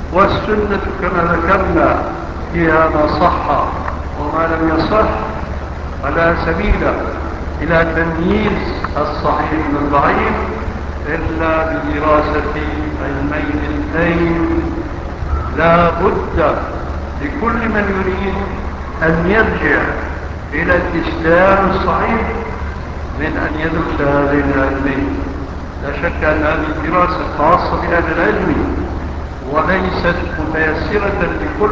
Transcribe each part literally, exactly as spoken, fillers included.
والسنة كما ذكرنا فيها ما صح وما لم يصح، ولا سبيل إلى تمييز الصحيح من الضعيف إلا بدراسة علمين اثنين. لا بد لكل من يريد أن يرجع إلى الإسلام الصحيح من أن يدرس هذين العلمين. لا شك أن هذه الدراسة خاصة بأهل العلم وليست متيسرة لكل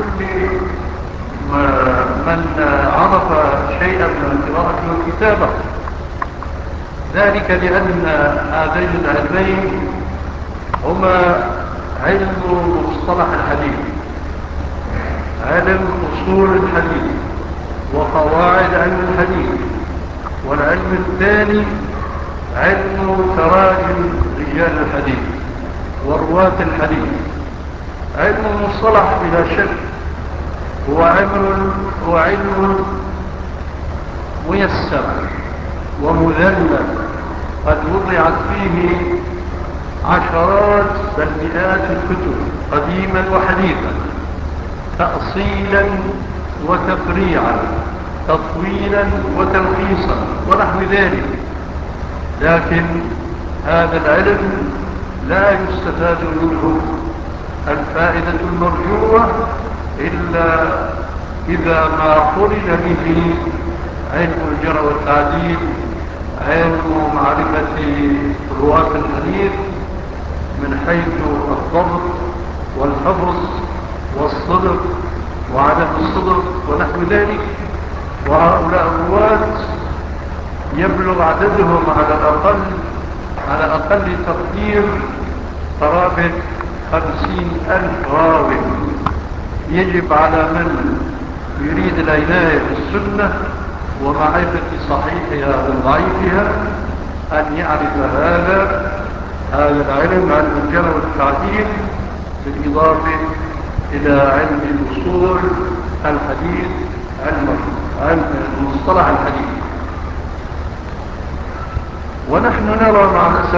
من عرف شيئا من القراءة والكتابة، ذلك لأن هذين العلمين هما علم مصطلح الحديث، علم أصول الحديث وقواعد علم الحديث، والعلم الثاني علم تراجم رجال الحديث ورواة الحديث. علم المصطلح بلا شك هو علم, هو علم ميسر ومذلل قد وضعت فيه عشرات بل مئات الكتب قديما وحديثا، تأصيلا وتفريعا، تطويلا وتلخيصا ونحو ذلك. لكن هذا العلم لا يستفاد منه الفائدة المرجوة إلا إذا ما قرن به علم الجرح والتعديل، علم معرفة رواة الحديث من حيث الضبط والحفظ والصدق وعدم الصدق ونحو ذلك. وهؤلاء الرواة يبلغ عددهم على الأقل على أقل تقدير قرابة خمسين ألف راوي. يجب على من يريد العناية بالسنة ومعرفة صحيحها وضعيفها أن يعرف هذا هذا العلم، علم الجرح والتعديل، بالإضافة إلى علم الأصول الحديث، علم علم مصطلح الحديث. ونحن نرى مع الأسف